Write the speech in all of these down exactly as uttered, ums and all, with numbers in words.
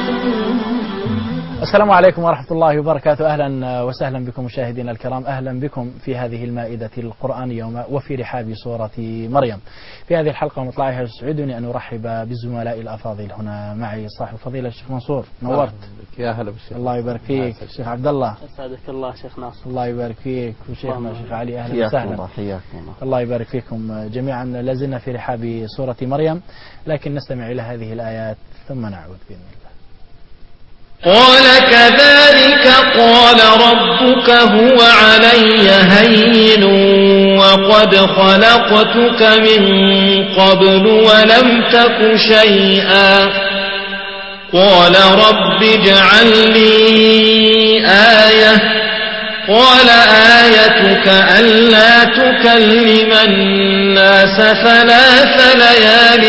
السلام عليكم ورحمة الله وبركاته. أهلا وسهلا بكم مشاهدينا الكرام، أهلا بكم في هذه المائدة القرآنية وفي رحاب سورة مريم. في هذه الحلقة ومطلعها يسعدني أن أرحب بالزملاء الأفاضل. هنا معي صاحب الفضيلة الشيخ منصور، نورت. يا هلا بالشيخ. الله يبارك فيك. الشيخ عبد الله، أسعدك الله شيخ ناصر. الله يبارك فيك. وشيخنا الشيخ علي، أهلا وسهلا. الله حياكم الله. الله يبارك فيكم جميعا. لازلنا في رحاب سورة مريم، لكن نستمع إلى هذه الآيات ثم نعود بإذن الله. قال كذلك قال ربك هو علي هين وقد خلقتك من قبل ولم تك شيئا قال رب اجعل لي آية قال آيتك ألا تكلم الناس ثلاث ليال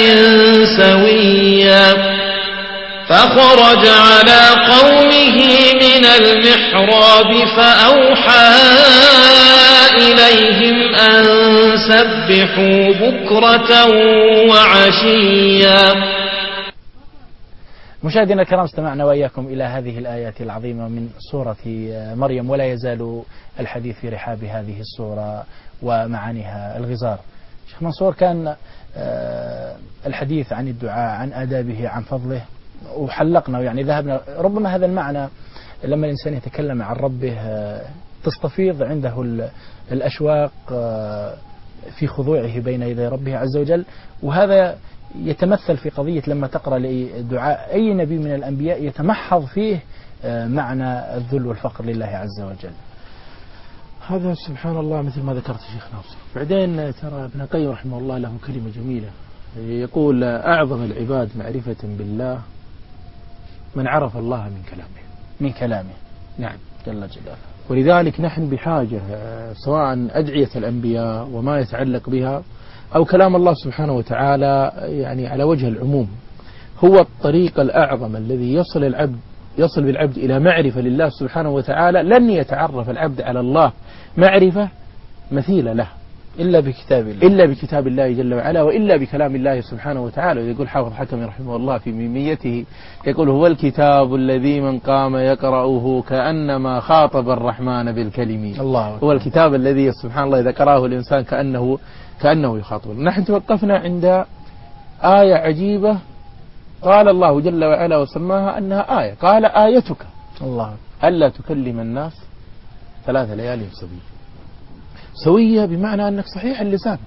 سويا فخرج على قومه من المحراب فأوحى إليهم أن سبحوا بكرة وعشيا. مشاهدينا الكرام، استمعنا وإياكم إلى هذه الآيات العظيمة من سورة مريم، ولا يزال الحديث في رحاب هذه السورة ومعانيها الغزار. شيخ منصور، كان الحديث عن الدعاء، عن آدابه، عن فضله، وحلقنا يعني ذهبنا. ربما هذا المعنى لما الإنسان يتكلم عن ربه تستفيض عنده الأشواق في خضوعه بين يدي ربه عز وجل، وهذا يتمثل في قضية لما تقرأ لدعاء أي نبي من الأنبياء يتمحض فيه معنى الذل والفقر لله عز وجل. هذا سبحان الله مثل ما ذكرت شيخ ناصر. بعدين ترى ابن القيم رحمه الله له كلمة جميلة، يقول أعظم العباد معرفة بالله من عرف الله من كلامه. من كلامه، نعم، جل جلاله. ولذلك نحن بحاجة سواء أدعية الأنبياء وما يتعلق بها أو كلام الله سبحانه وتعالى، يعني على وجه العموم هو الطريق الأعظم الذي يصل العبد يصل بالعبد إلى معرفة لله سبحانه وتعالى. لن يتعرف العبد على الله معرفة مثيلة له إلا بكتاب الله، إلا بكتاب الله جل وعلا، وإلا بكلام الله سبحانه وتعالى. ويقول حافظ حكمي رحمه الله في ميميته، يقول هو الكتاب الذي من قام يقرأه كأنما خاطب الرحمن بالكلم. الله هو الكتاب الذي سبحان الله إذا قرأه الإنسان كأنه كأنه يخاطب. نحن توقفنا عند آية عجيبة قال الله جل وعلا وسماها أنها آية، قال آيتك الله ألا تكلم الناس ثلاث ليال سوية. سوية بمعنى أنك صحيح اللسان،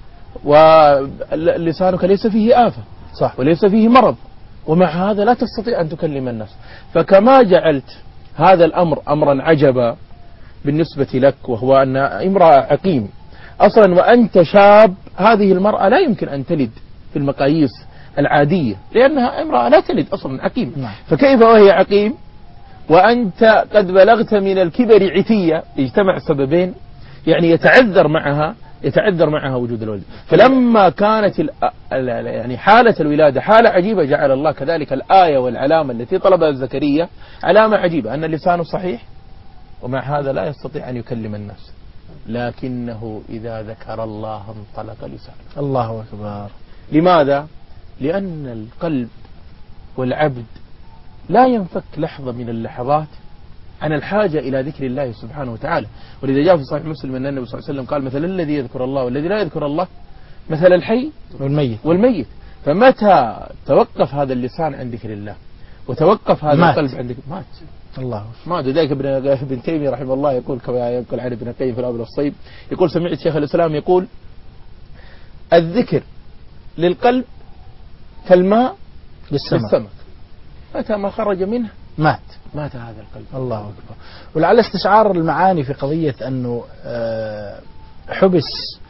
ولسانك ليس فيه آفة، صح، وليس فيه مرض، ومع هذا لا تستطيع أن تكلم الناس. فكما جعلت هذا الأمر أمرا عجبا بالنسبة لك، وهو أن امرأة عقيم أصلا وأنت شاب، هذه المرأة لا يمكن أن تلد في المقاييس العادية، لأنها امرأة لا تلد أصلا، عقيم. نعم. فكيف وهي عقيم وأنت قد بلغت من الكبر عتية؟ اجتمع سببين، يعني يتعذر معها يتعذر معها وجود الولد. فلما كانت يعني حالة الولادة حالة عجيبة، جعل الله كذلك الآية والعلامة التي طلبها زكريا علامة عجيبة، أن اللسان صحيح ومع هذا لا يستطيع أن يكلم الناس، لكنه إذا ذكر الله انطلق لسانه. الله أكبر. لماذا؟ لأن القلب والعبد لا ينفك لحظة من اللحظات عن الحاجة إلى ذكر الله سبحانه وتعالى. ولذا جاء في صحيح مسلم أن النبي صلى الله عليه وسلم قال مثل الذي يذكر الله والذي لا يذكر الله مثل الحي والميت والميت. فمتى توقف هذا اللسان عن ذكر الله وتوقف هذا مات. القلب عن ذكر مات الله مات. ذلك ابن ابن تيمية رحمه الله يقول كما ينقل عن ابن القيم في الأول والصيب، يقول سمعت شيخ الإسلام يقول الذكر للقلب كالماء للسمك، متى ما خرج منه مات مات هذا القلب. الله أكبر. ولعل استشعار المعاني في قضية أنه حبس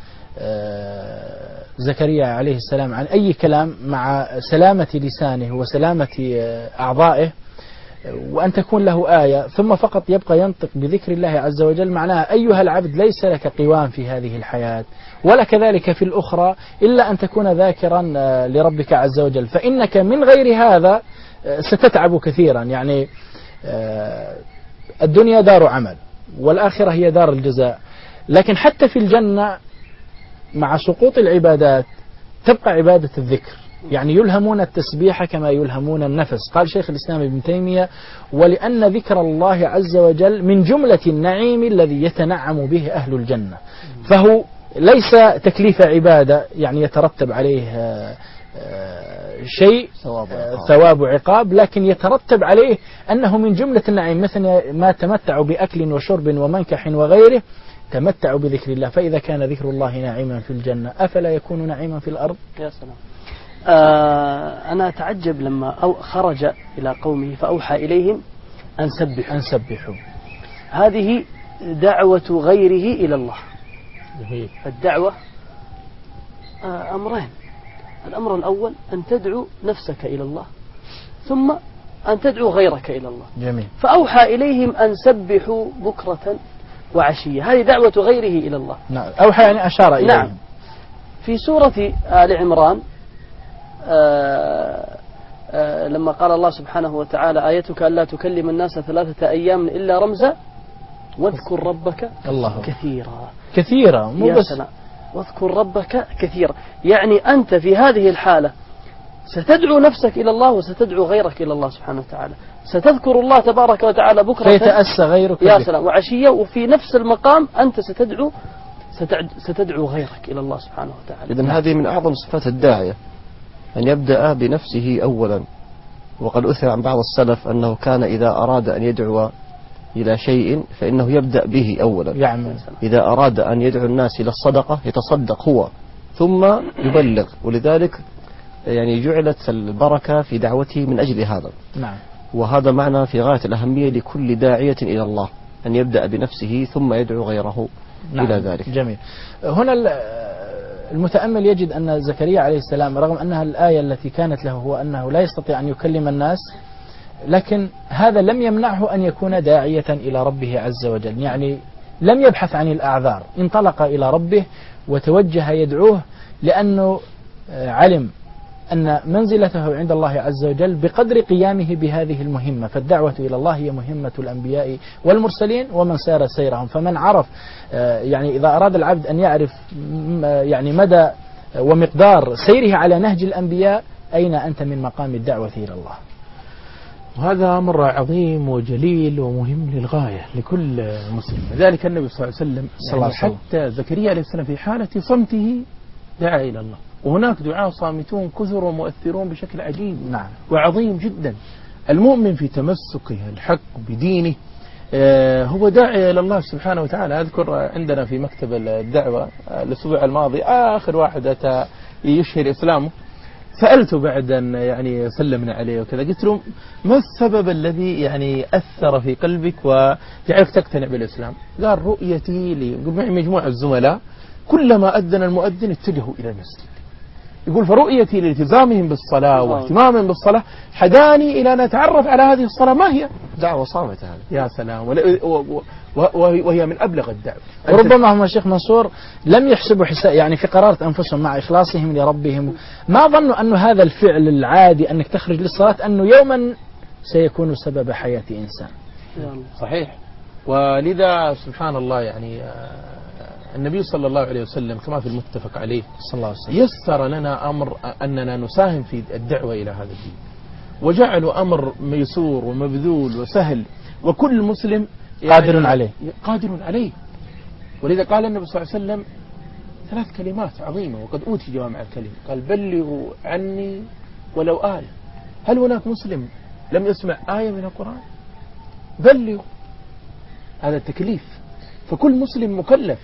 زكريا عليه السلام عن أي كلام مع سلامة لسانه وسلامة أعضائه، وأن تكون له آية ثم فقط يبقى ينطق بذكر الله عز وجل، معناها أيها العبد ليس لك قوام في هذه الحياة ولا كذلك في الأخرى إلا أن تكون ذاكرا لربك عز وجل، فإنك من غير هذا ستتعب كثيرا. يعني الدنيا دار عمل والآخرة هي دار الجزاء، لكن حتى في الجنة مع سقوط العبادات تبقى عبادة الذكر، يعني يلهمون التسبيح كما يلهمون النفس. قال شيخ الإسلام ابن تيمية: ولأن ذكر الله عز وجل من جملة النعيم الذي يتنعم به أهل الجنة، فهو ليس تكليف عبادة يعني يترتب عليه شيء ثواب عقاب، لكن يترتب عليه أنه من جملة النعيم، مثل ما تمتعوا بأكل وشرب ومنكح وغيره تمتعوا بذكر الله. فإذا كان ذكر الله ناعما في الجنة أفلا يكون نعيما في الأرض؟ يا سلام. آه أنا أتعجب لما أو خرج إلى قومه فأوحى إليهم أن سبحوا. أن سبحوا هذه دعوة غيره إلى الله. الدعوة آه أمرين: الأمر الأول أن تدعو نفسك إلى الله، ثم أن تدعو غيرك إلى الله. جميل. فأوحى إليهم أن سبحوا بكرة وعشية، هذه دعوة غيره إلى الله. نعم. أوحى يعني أشار إليهم. نعم. في سورة آل عمران آآ آآ لما قال الله سبحانه وتعالى: آيتك ألا تكلم الناس ثلاثة أيام إلا رمزا واذكر ربك الله كثيرا. كثيرا مو يا بس سلام. واذكر ربك كثيرا، يعني أنت في هذه الحالة ستدعو نفسك إلى الله وستدعو غيرك إلى الله سبحانه وتعالى. ستذكر الله تبارك وتعالى بكرة فيتأسى غيرك. يا سلام. وعشية، وفي نفس المقام أنت ستدعو ستدعو غيرك إلى الله سبحانه وتعالى. إذن هذه من أعظم صفات الداعية، أن يبدأ بنفسه أولا. وقد أثر عن بعض السلف أنه كان إذا أراد أن يدعو إلى شيء فإنه يبدأ به أولا. يعمل. إذا أراد أن يدعو الناس إلى الصدقة يتصدق هو ثم يبلغ، ولذلك يعني جعلت البركة في دعوته من أجل هذا. نعم. وهذا معنى في غاية الأهمية لكل داعية إلى الله، أن يبدأ بنفسه ثم يدعو غيره. نعم. إلى ذلك. جميل. هنا المتأمل يجد أن زكريا عليه السلام رغم أنها الآية التي كانت له هو أنه لا يستطيع أن يكلم الناس، لكن هذا لم يمنعه أن يكون داعية إلى ربه عز وجل، يعني لم يبحث عن الأعذار، انطلق إلى ربه وتوجه يدعوه، لأنه علم أن منزلته عند الله عز وجل بقدر قيامه بهذه المهمة. فالدعوة إلى الله هي مهمة الأنبياء والمرسلين ومن سار سيرهم. فمن عرف يعني إذا أراد العبد أن يعرف يعني مدى ومقدار سيره على نهج الأنبياء، أين أنت من مقام الدعوة إلى الله؟ وهذا أمر عظيم وجليل ومهم للغاية لكل مسلم. لذلك النبي صلى الله عليه وسلم يعني حتى زكريا عليه السلام في حالة صمته دعا إلى الله، وهناك دعاء صامتون كثر ومؤثرون بشكل عجيب. نعم. وعظيم جدا. المؤمن في تمسكه الحق بدينه هو داعي إلى الله سبحانه وتعالى. أذكر عندنا في مكتب الدعوة الأسبوع الماضي آخر واحد أتى يشهر إسلامه، سألته بعد أن يعني سلمنا عليه وكذا، قلت له: ما السبب الذي يعني أثر في قلبك وجعلك تقتنع بالإسلام؟ قال: رؤيتي لمجموعة الزملاء كلما أذن المؤذن اتجهوا إلى المسجد. يقول: فرؤيتي لالتزامهم بالصلاة واهتمامهم بالصلاة حداني إلى أن أتعرف على هذه الصلاة ما هي. دعوة صامتة هذه. يا سلام. وهي من أبلغ الدعوة. وربما هم الشيخ منصور لم يحسبوا حساب يعني في قرارة أنفسهم مع إخلاصهم لربهم، ما ظنوا أن هذا الفعل العادي أنك تخرج للصلاة أنه يوما سيكون سبب حياة إنسان. صحيح. ولذا سبحان الله يعني النبي صلى الله عليه وسلم كما في المتفق عليه صلى الله عليه وسلم يسر لنا أمر أننا نساهم في الدعوة إلى هذا الدين، وجعلوا أمر ميسور ومبذول وسهل وكل مسلم يعني قادر عليه قادر عليه. ولذا قال النبي صلى الله عليه وسلم ثلاث كلمات عظيمة وقد أوتي جوامع الكلم، قال: بلغوا عني ولو آية. هل هناك مسلم لم يسمع آية من القرآن؟ بلغوا. هذا التكليف، فكل مسلم مكلف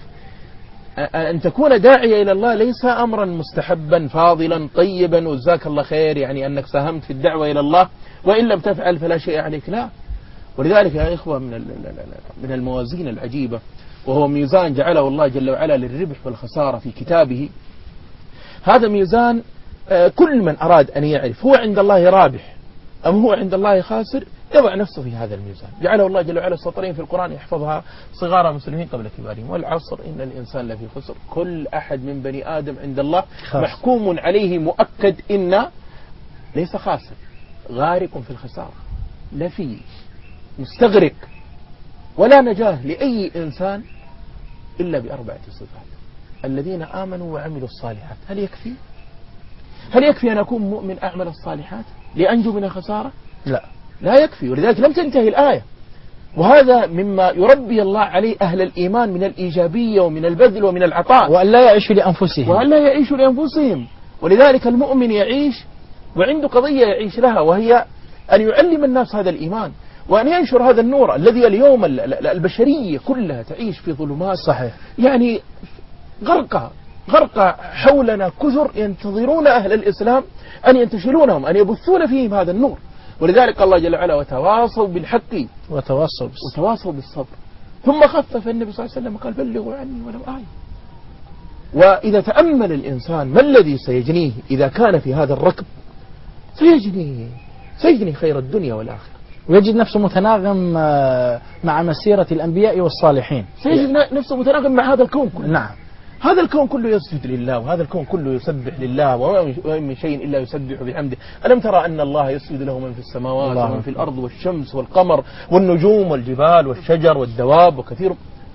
أن تكون داعية إلى الله، ليس أمرا مستحبا فاضلا طيبا وجزاك الله خير يعني أنك ساهمت في الدعوة إلى الله وإن لم تفعل فلا شيء عليك، لا. ولذلك يا إخوة من من الموازين العجيبة، وهو ميزان جعله الله جل وعلا للربح والخسارة في كتابه. هذا ميزان كل من أراد أن يعرف هو عند الله رابح أم هو عند الله خاسر يضع نفسه في هذا الميزان. جعله الله جل وعلا سطرين في القرآن يحفظها صغار المسلمين قبل كبارهم: والعصر إن الإنسان لفي خسر، كل أحد من بني آدم عند الله خاسر. محكوم عليه مؤكد إن ليس خاسر، غارق في الخسارة، لفي مستغرق، ولا نجاة لأي إنسان إلا بأربعة صفات: الذين آمنوا وعملوا الصالحات. هل يكفي؟ هل يكفي أن أكون مؤمن أعمل الصالحات لأنجو من الخسارة؟ لا لا يكفي، ولذلك لم تنتهي الآية. وهذا مما يربي الله عليه أهل الإيمان من الإيجابية ومن البذل ومن العطاء، وأن لا يعيشوا لأنفسهم وأن لا يعيشوا لأنفسهم. ولذلك المؤمن يعيش وعنده قضية يعيش لها، وهي أن يعلم الناس هذا الإيمان وأن ينشر هذا النور الذي اليوم البشرية كلها تعيش في ظلمات. صحيح. يعني غرقة غرقة حولنا كثر ينتظرون أهل الإسلام أن ينتشلونهم، أن يبثون فيهم هذا النور. ولذلك الله جل وعلا وتواصوا بالحق وتواصوا وتواصوا بالصبر. ثم خفف النبي صلى الله عليه وسلم قال بلغوا عني ولو آية. وإذا تأمل الإنسان ما الذي سيجنيه إذا كان في هذا الركب، سيجني سيجني خير الدنيا والآخرة، ويجد نفسه متناغم مع مسيرة الأنبياء والصالحين، سيجد نفسه متناغم مع هذا الكون كله. نعم. هذا الكون كله يسجد لله، وهذا الكون كله يسبح لله، وما من شيء إلا يسبح بحمده. ألم ترى أن الله يسجد له من في السماوات الله ومن في الأرض والشمس والقمر والنجوم والجبال والشجر والدواب وكثير.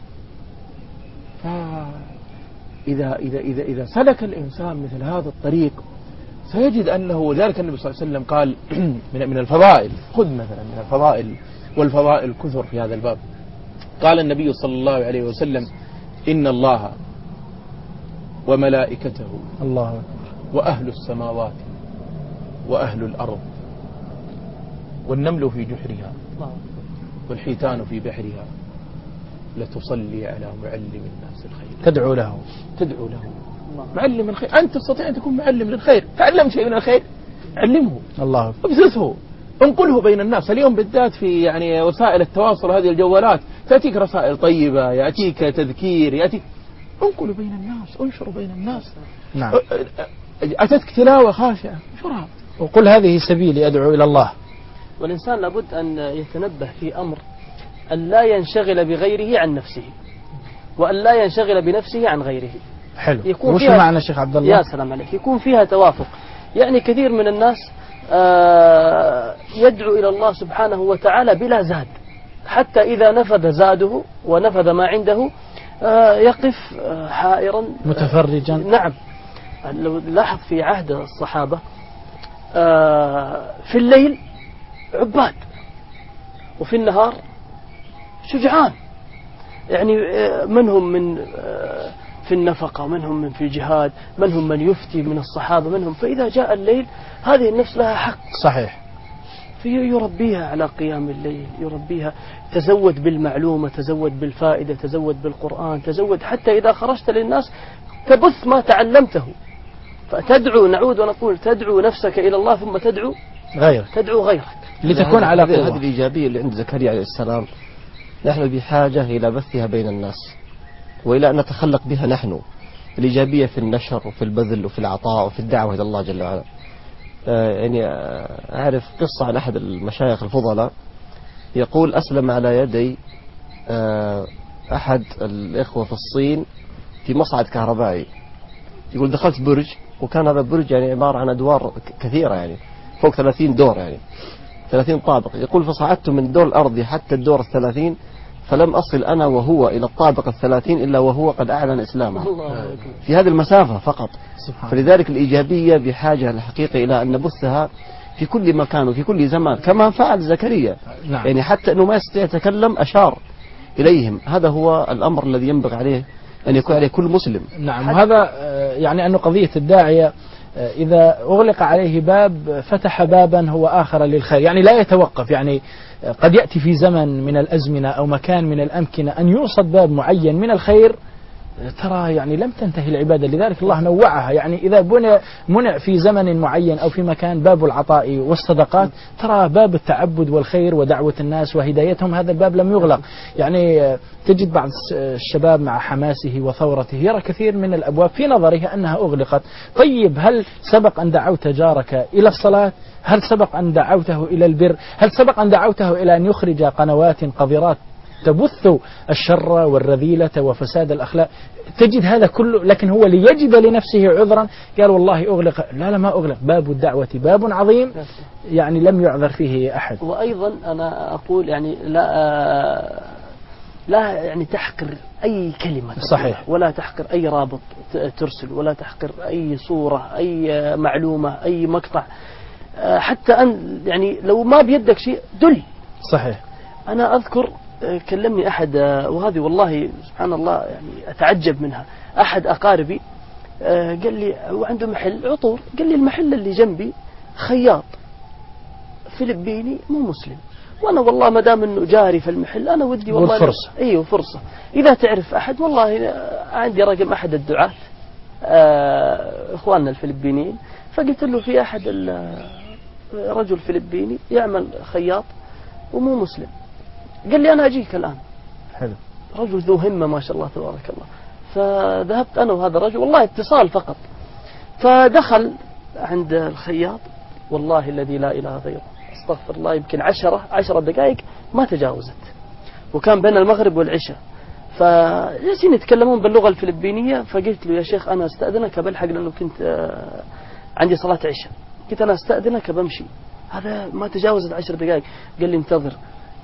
إذا إذا إذا إذا سلك الإنسان مثل هذا الطريق سيجد أنه، وذلك النبي صلى الله عليه وسلم قال من من الفضائل، خذ مثلا من الفضائل، والفضائل كثر في هذا الباب. قال النبي صلى الله عليه وسلم إن الله وملائكته الله وأهل السماوات وأهل الأرض والنمل في جحرها والحيتان في بحرها لتصلي على معلم الناس الخير، تدعو له تدعو له معلم الخير. أنت تستطيع أن تكون معلم للخير، تعلم شيء من الخير علمه، الله ابثثه، انقله بين الناس. اليوم بالذات في يعني وسائل التواصل هذه الجوالات تأتيك رسائل طيبة، يأتيك تذكير، يأتيك، انقلوا بين الناس، انشروا بين الناس. نعم. أتتك تلاوة خاشعة، انشرها، وقل هذه سبيلي أدعو إلى الله. والإنسان لابد أن يتنبه في أمر أن لا ينشغل بغيره عن نفسه، وأن لا ينشغل بنفسه عن غيره. حلو. يكون وش فيها معنى الشيخ عبد الله؟ يا سلام عليك. يكون فيها توافق. يعني كثير من الناس آه يدعو إلى الله سبحانه وتعالى بلا زاد، حتى إذا نفذ زاده ونفذ ما عنده آه يقف آه حائرا متفرجا. آه نعم. لو لاحظ في عهد الصحابة آه في الليل عباد وفي النهار شجعان، يعني منهم من في النفقة، منهم من في الجهاد، منهم من يفتي من الصحابة، منهم. فإذا جاء الليل هذه النفس لها حق. صحيح. فيربيها على قيام الليل، يربيها تزود بالمعلومة، تزود بالفائدة، تزود بالقرآن، تزود حتى إذا خرجت للناس تبث ما تعلمته. فتدعو، نعود ونقول تدعو نفسك إلى الله ثم تدعو غيرك، تدعو غيرك لتكون على قوة. هذه الإيجابية اللي عند زكريا عليه السلام نحن بحاجة إلى بثها بين الناس، وإلى أن نتخلق بها نحن. الإيجابية في النشر وفي البذل وفي العطاء وفي الدعوة إلى الله جل وعلا. آه يعني أعرف قصة عن أحد المشايخ الفضلاء يقول أسلم على يدي آه أحد الإخوة في الصين في مصعد كهربائي. يقول دخلت برج، وكان هذا البرج يعني عبارة عن أدوار كثيرة، يعني فوق ثلاثين دور، يعني ثلاثين طابق. يقول فصعدت من الدور الأرضي حتى الدور الثلاثين، فلم أصل أنا وهو إلى الطابق الثلاثين إلا وهو قد أعلن إسلامه في هذه المسافة فقط. فلذلك الإيجابية بحاجة الحقيقة إلى أن نبثها في كل مكان وفي كل زمان، كما فعل زكريا. نعم. يعني حتى أنه ما يستطيع يتكلم أشار إليهم. هذا هو الأمر الذي ينبغي عليه أن يكون عليه كل مسلم. نعم. وهذا يعني أنه قضية الداعية إذا أغلق عليه باب فتح بابا هو آخر للخير، يعني لا يتوقف. يعني قد يأتي في زمن من الأزمنة أو مكان من الأمكنة أن يوصد باب معين من الخير، ترى يعني لم تنتهي العبادة. لذلك الله نوعها. يعني إذا بنى منع في زمن معين أو في مكان باب العطاء والصدقات، ترى باب التعبد والخير ودعوة الناس وهدايتهم هذا الباب لم يغلق. يعني تجد بعض الشباب مع حماسه وثورته يرى كثير من الأبواب في نظره أنها أغلقت. طيب هل سبق أن دعوت جارك إلى الصلاة؟ هل سبق أن دعوته إلى البر؟ هل سبق أن دعوته إلى أن يخرج قنوات قذرات تبث الشر والرذيلة وفساد الأخلاق؟ تجد هذا كله، لكن هو ليجد لنفسه عذرا قال والله أغلق. لا لا ما أغلق، باب الدعوة باب عظيم يعني لم يعذر فيه أحد. وأيضا أنا أقول يعني لا لا يعني تحقر أي كلمة صحيح. ولا تحقر أي رابط ترسل، ولا تحقر أي صورة، أي معلومة، أي مقطع، حتى أن يعني لو ما بيدك شيء دل. صحيح. أنا أذكر كلمني أحد، وهذه والله سبحان الله يعني أتعجب منها، أحد أقاربي قال لي وعنده محل عطور، قال لي المحل اللي جنبي خياط فلبيني مو مسلم، وانا والله ما دام انه جاري في المحل انا ودي والله فرصة. ايوه فرصة، اذا تعرف احد والله عندي رقم احد الدعاة آه اخواننا الفلبينيين، فقلت له في احد رجل فلبيني يعمل خياط ومو مسلم، قال لي انا اجيك الان. حلو. رجل ذو همة ما شاء الله تبارك الله. فذهبت انا وهذا الرجل والله اتصال فقط، فدخل عند الخياط والله الذي لا اله غيره، استغفر الله، يمكن عشرة عشرة دقائق ما تجاوزت، وكان بين المغرب والعشاء، فجالسين يتكلمون باللغة الفلبينية، فقلت له يا شيخ أنا أستأذنك بلحق لأنه كنت عندي صلاة عشاء، قلت أنا أستأذنك بمشي، هذا ما تجاوزت عشر دقائق، قال لي انتظر.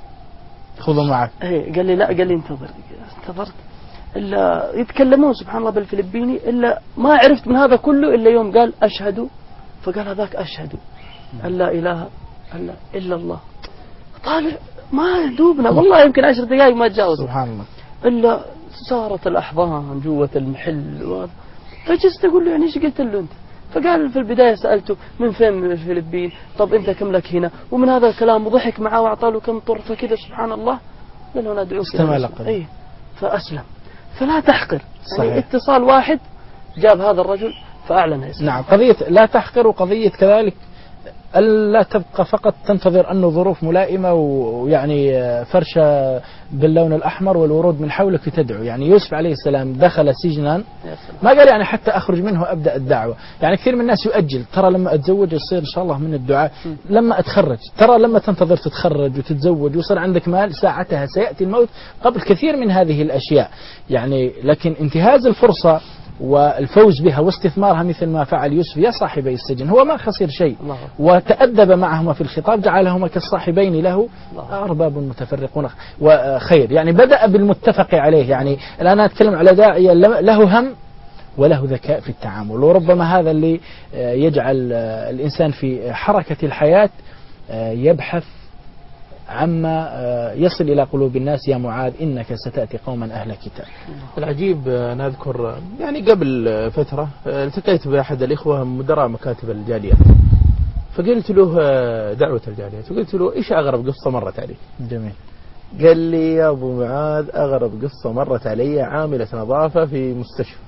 خذوا معك. ايه قال لي لا، قال لي انتظر. انتظرت إلا يتكلمون سبحان الله بالفلبيني، إلا ما عرفت من هذا كله إلا يوم قال أشهد، فقال هذاك أشهد أن لا إله إلا الله. طالع ما دوبنا والله يمكن عشر دقائق ما تجاوز سبحان الله، إلا صارت الأحضان جوة المحل. فجلست أقول له يعني إيش قلت له أنت؟ فقال في البداية سألته من فين من الفلبين، طب أنت كم لك هنا، ومن هذا الكلام وضحك معه وأعطاه له كم طرفة كذا سبحان الله. قال له أنا أدعوك استمع. فأسلم. فلا تحقر. صحيح. يعني اتصال واحد جاب هذا الرجل فأعلن اسمه. نعم، قضية لا تحقر، وقضية كذلك ألا تبقى فقط تنتظر أنه ظروف ملائمة ويعني فرشة باللون الأحمر والورود من حولك تدعو. يعني يوسف عليه السلام دخل سجنا ما قال يعني حتى أخرج منه وأبدأ الدعوة. يعني كثير من الناس يؤجل، ترى لما أتزوج يصير إن شاء الله من الدعاء، لما أتخرج، ترى لما تنتظر تتخرج وتتزوج ويصير عندك مال ساعتها سيأتي الموت قبل كثير من هذه الأشياء. يعني لكن انتهاز الفرصة والفوز بها واستثمارها مثل ما فعل يوسف يا صاحبي السجن، هو ما خسر شيء، وتأدب معهما في الخطاب، جعلهما كالصاحبين له أرباب متفرقون وخير. يعني بدأ بالمتفق عليه. يعني الآن أتكلم على داعية له هم وله ذكاء في التعامل، وربما هذا اللي يجعل الإنسان في حركة الحياة يبحث عما يصل إلى قلوب الناس. يا معاذ إنك ستأتي قوما أهل كتاب. العجيب نذكر يعني قبل فترة التقيت بأحد الإخوة مدراء مكاتب الجاليات، فقلت له دعوة الجاليات، وقلت له إيش أغرب قصة مرت عليك؟ جميل. قال لي يا أبو معاذ أغرب قصة مرت علي عاملة نظافة في مستشفى،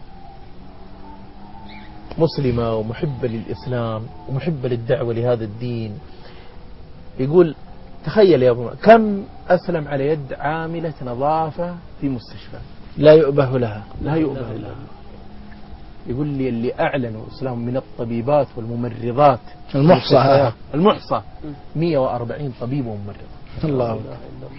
مسلمة ومحبة للإسلام ومحبة للدعوة لهذا الدين. يقول تخيل يا أبو معاذ كم أسلم على يد عاملة نظافة في مستشفى لا يؤبه لها، لا يؤبه لها. يقول لي اللي أعلنوا إسلام من الطبيبات والممرضات المحصى المحصى مئة وأربعين طبيب وممرض. الله الله.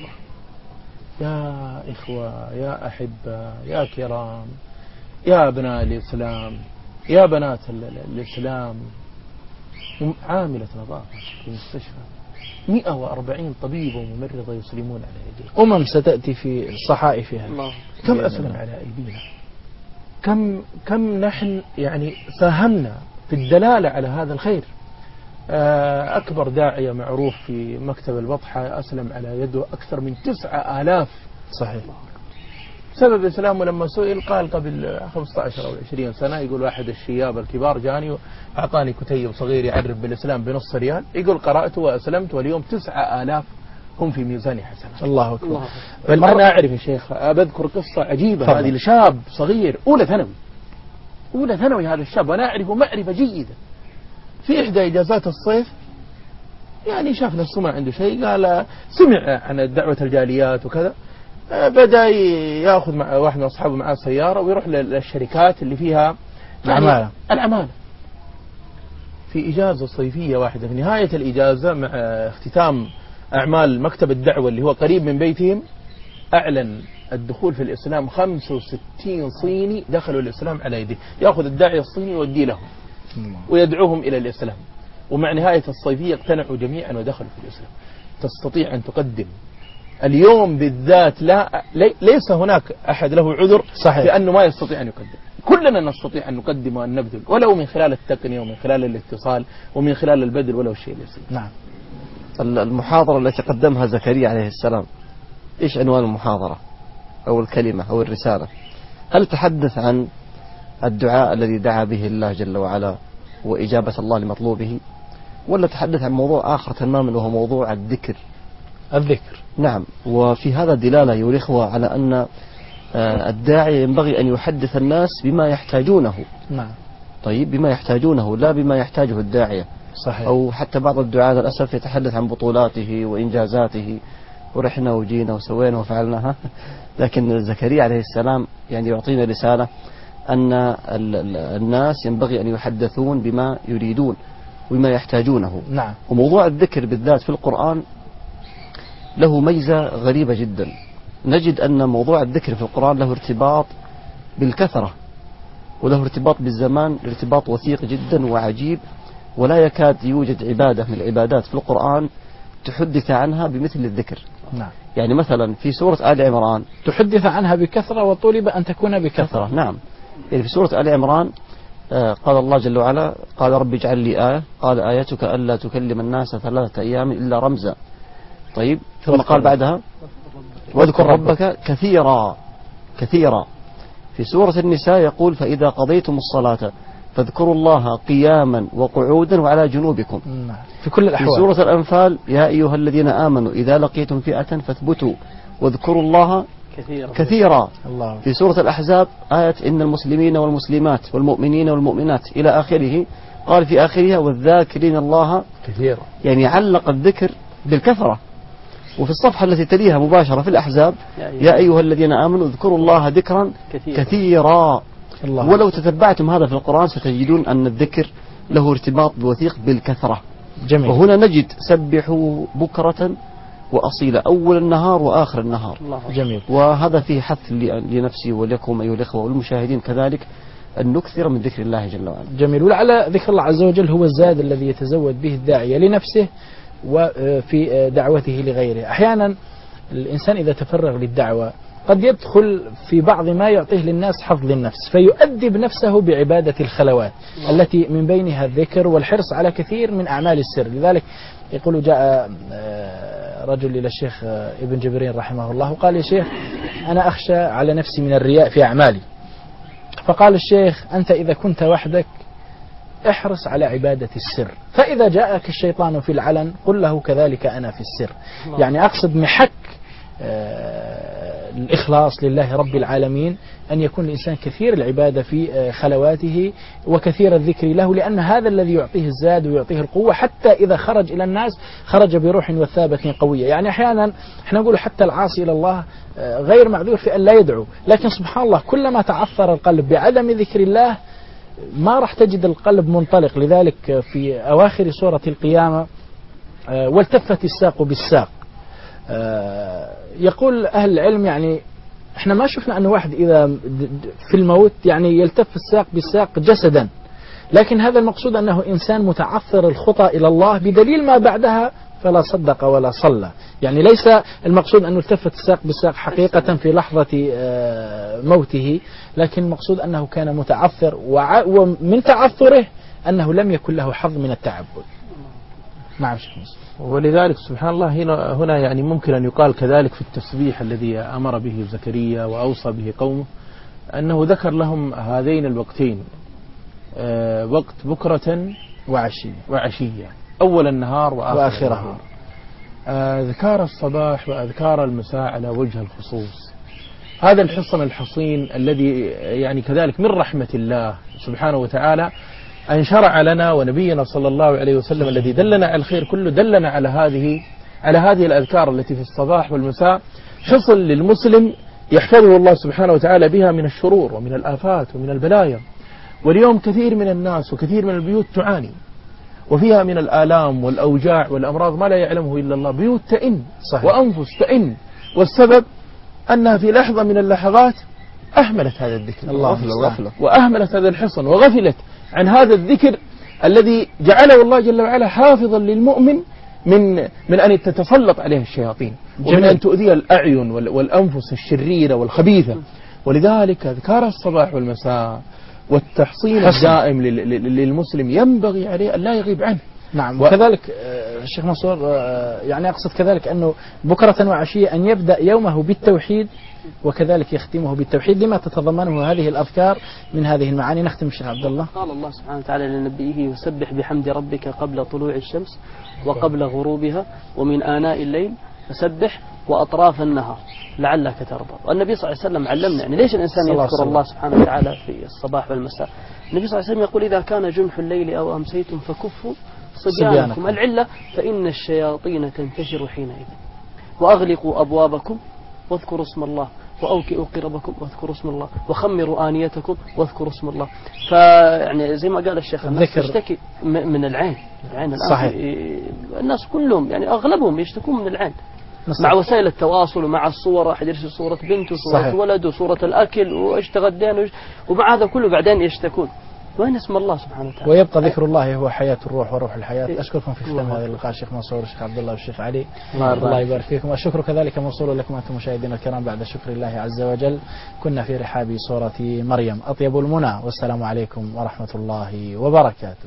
يا إخوة يا أحبة يا كرام يا أبناء الإسلام يا بنات الإسلام، عاملة نظافة في مستشفى مئة وأربعين طبيب وممرضة يسلمون على يديه. أمم ستأتي في صحائفها. كم أسلم على أيدينا، كم كم نحن يعني ساهمنا في الدلالة على هذا الخير. أكبر داعية معروف في مكتب البطحة أسلم على يده أكثر من تسعة آلاف. صحيح. سبب إسلامه لما سئل قال قبل خمسة عشر أو عشرين سنة، يقول واحد الشياب الكبار جاني وأعطاني كتيب صغير يعرف بالإسلام بنص ريال، يقول قرأته وأسلمت واليوم تسعة آلاف هم في ميزان حسنات. الله أكبر. بل أنا أعرف يا شيخ، بذكر قصة عجيبة. فضل. هذه لشاب صغير أولى ثانوي أولى ثانوي هذا الشاب، وأنا أعرفه معرفة جيدة. في إحدى إجازات الصيف يعني شاف نفسه ما عنده شيء، قال سمع عن دعوة الجاليات وكذا، بدأ يأخذ مع واحد من أصحابه معاه سيارة ويروح للشركات اللي فيها العمالة العمالة في إجازة صيفية واحدة. في نهاية الإجازة مع اختتام أعمال مكتب الدعوة اللي هو قريب من بيتهم، أعلن الدخول في الإسلام. خمسة وستين صيني دخلوا الإسلام على يده، يأخذ الداعية الصيني ويودي لهم ويدعوهم إلى الإسلام، ومع نهاية الصيفية اقتنعوا جميعا ودخلوا في الإسلام. تستطيع أن تقدم اليوم بالذات لا ليس هناك أحد له عذر صحيح. بأنه ما يستطيع أن يقدم. كلنا نستطيع أن نقدم وأن نبذل، ولو من خلال التقنية ومن خلال الاتصال ومن خلال البذل ولو الشيء اليسير. نعم. المحاضرة التي قدمها زكريا عليه السلام، إيش عنوان المحاضرة أو الكلمة أو الرسالة؟ هل تحدث عن الدعاء الذي دعا به الله جل وعلا وإجابة الله لمطلوبه، ولا تحدث عن موضوع آخر تماما وهو موضوع الذكر؟ الذكر. نعم. وفي هذا دلالة أيها الإخوة على أن الداعي ينبغي أن يحدث الناس بما يحتاجونه. نعم. طيب، بما يحتاجونه لا بما يحتاجه الداعية. صحيح. أو حتى بعض الدعاة للأسف يتحدث عن بطولاته وإنجازاته ورحنا وجينا وسوينا وفعلناها. لكن زكريا عليه السلام يعني يعطينا رسالة أن الناس ينبغي أن يحدثون بما يريدون وبما يحتاجونه. نعم. وموضوع الذكر بالذات في القرآن له ميزة غريبة جدا. نجد أن موضوع الذكر في القرآن له ارتباط بالكثرة وله ارتباط بالزمان، ارتباط وثيق جدا وعجيب، ولا يكاد يوجد عبادة من العبادات في القرآن تحدث عنها بمثل الذكر. نعم. يعني مثلا في سورة آل عمران تحدث عنها بكثرة وطلب أن تكون بكثرة. نعم. يعني في سورة آل عمران آه قال الله جل وعلا: قال رب اجعل لي آية، قال آيتك ألا تكلم الناس ثلاثة أيام إلا رمزا. طيب، ثم قال بعدها: واذكر ربك كثيرا كثيرا. في سورة النساء يقول: فإذا قضيتم الصلاة فاذكروا الله قياما وقعودا وعلى جنوبكم. نعم. في كل الأحوال. في سورة الأنفال: يا أيها الذين آمنوا إذا لقيتم فئة فاثبتوا واذكروا الله كثيرا, كثيرا. الله. في سورة الأحزاب آية: إن المسلمين والمسلمات والمؤمنين والمؤمنات إلى آخره، قال في آخرها: والذاكرين الله كثيرا. يعني علق الذكر بالكثرة. وفي الصفحة التي تليها مباشرة في الأحزاب: يا أيها الذين آمنوا اذكروا الله ذكرا كثيرا, كثيرا. الله. ولو تتبعتم هذا في القرآن ستجدون أن الذكر له ارتباط وثيق بالكثرة. جميل. وهنا نجد: سبحوا بكرة وأصيلا، أول النهار وآخر النهار. جميل. وهذا فيه حث لنفسي ولكم أيها الإخوة والمشاهدين كذلك أن نكثر من ذكر الله جل وعلا. جميل. ولعل ذكر الله عز وجل هو الزاد الذي يتزود به الداعية لنفسه وفي دعوته لغيره. أحيانا الإنسان إذا تفرغ للدعوة قد يدخل في بعض ما يعطيه للناس حظ للنفس، فيؤدب نفسه بعبادة الخلوات التي من بينها الذكر والحرص على كثير من أعمال السر. لذلك يقول: جاء رجل إلى الشيخ ابن جبرين رحمه الله وقال: يا شيخ، أنا أخشى على نفسي من الرياء في أعمالي. فقال الشيخ: أنت إذا كنت وحدك احرص على عبادة السر، فإذا جاءك الشيطان في العلن قل له كذلك أنا في السر. يعني أقصد محك الإخلاص لله رب العالمين أن يكون الإنسان كثير العبادة في خلواته وكثير الذكر له، لأن هذا الذي يعطيه الزاد ويعطيه القوة، حتى إذا خرج إلى الناس خرج بروح وثابة قوية. يعني أحيانا احنا نقول حتى العاصي إلى الله غير معذور في أن لا يدعو، لكن سبحان الله كلما تعثر القلب بعدم ذكر الله ما راح تجد القلب منطلق. لذلك في أواخر سورة القيامة: والتفت الساق بالساق. يقول أهل العلم يعني احنا ما شفنا أن واحد إذا في الموت يعني يلتف الساق بالساق جسدا، لكن هذا المقصود أنه إنسان متعثر الخطى إلى الله، بدليل ما بعدها: فلا صدق ولا صلى. يعني ليس المقصود أن التفت الساق بالساق حقيقة في لحظة موته، لكن المقصود أنه كان متعثر، ومن تعثره أنه لم يكن له حظ من التعبد. نعم شيخ مصر. ولذلك سبحان الله هنا هنا يعني ممكن أن يقال كذلك في التسبيح الذي أمر به زكريا وأوصى به قومه، أنه ذكر لهم هذين الوقتين، أه وقت بكرة وعشية وعشية، أول النهار وآخر, وآخره. النهار. أذكار الصباح وأذكار المساء على وجه الخصوص. هذا الحصن الحصين الذي يعني كذلك من رحمة الله سبحانه وتعالى أن شرع لنا، ونبينا صلى الله عليه وسلم الذي دلنا على الخير كله دلنا على هذه على هذه الأذكار التي في الصباح والمساء، حصن للمسلم يحفظه الله سبحانه وتعالى بها من الشرور ومن الآفات ومن البلايا. واليوم كثير من الناس وكثير من البيوت تعاني وفيها من الآلام والأوجاع والأمراض ما لا يعلمه إلا الله، بيوت تئن صحيح. وأنفس تئن، والسبب أنها في لحظة من اللحظات أهملت هذا الذكر الله وأهملت هذا الحصن وغفلت عن هذا الذكر الذي جعله الله جل وعلا حافظا للمؤمن من من أن تتسلط عليها الشياطين، ومن أن تؤذي الأعين والأنفس الشريرة والخبيثة. ولذلك أذكار الصباح والمساء والتحصين الدائم للمسلم ينبغي عليه أن لا يغيب عنه. نعم. وكذلك الشيخ منصور يعني أقصد كذلك أنه بكرة وعشية أن يبدأ يومه بالتوحيد وكذلك يختمه بالتوحيد لما تتضمنه هذه الأذكار من هذه المعاني. نختم الشيخ عبد الله. قال الله سبحانه وتعالى لنبيه: يسبح بحمد ربك قبل طلوع الشمس وقبل غروبها ومن آناء الليل فسبح وأطراف النهار لعلك ترضى. والنبي صلى الله عليه وسلم علمنا يعني ليش الإنسان يذكر الله سبحانه وتعالى في الصباح والمساء. النبي صلى الله عليه وسلم يقول: إذا كان جنح الليل أو أمسيتم فكفوا صبيانكم. العلة فإن الشياطين تنتشر حينئذ. وأغلقوا أبوابكم واذكروا اسم الله وأوكئوا قربكم واذكروا اسم الله وخمروا آنيتكم واذكروا اسم الله. فيعني زي ما قال الشيخ الناس تشتكي من العين. العين الآن صحيح. الناس كلهم يعني أغلبهم يشتكون من العين نصح. مع وسائل التواصل ومع الصور، واحد يرسل صورة بنت وصورة صحيح. ولد وصورة الأكل وإيش تغدين ومع هذا كله بعدين يشتكون. وين اسم الله سبحانه وتعالى؟ ويبقى ذكر الله هو حياة الروح وروح الحياة. أشكركم في ختام هذا اللقاء الشيخ منصور والشيخ عبد الله والشيخ علي. الله, الله يبارك فيكم. والشكر كذلك موصول لكم أنتم مشاهدينا الكرام بعد شكر الله عز وجل. كنا في رحاب سورة مريم. أطيب المنى والسلام عليكم ورحمة الله وبركاته.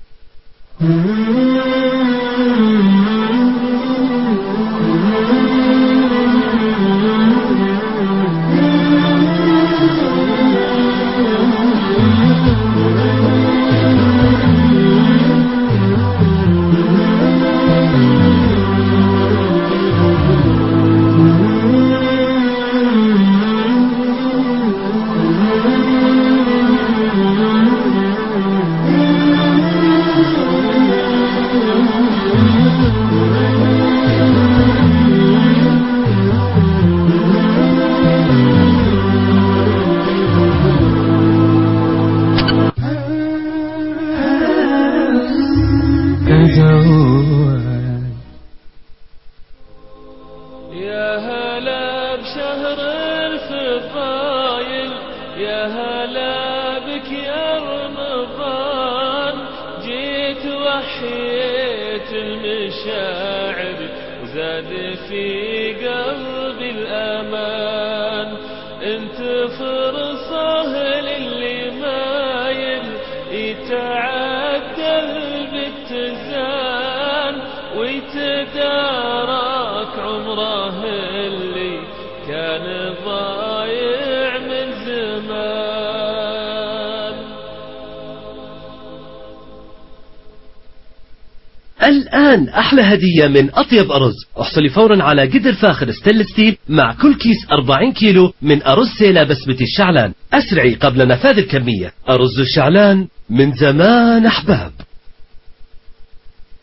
الآن أحلى هدية من أطيب أرز. احصلي فورا على قدر فاخر ستينلس ستيل مع كل كيس أربعين كيلو من أرز سيلا بسمة الشعلان. أسرعي قبل نفاذ الكمية. أرز الشعلان من زمان أحباب.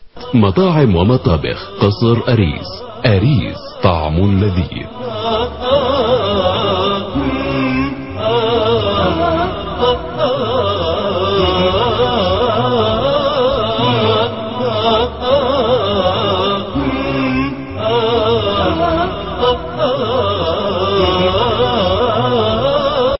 مطاعم ومطابخ قصر أريز. أريز طعم لذيذ.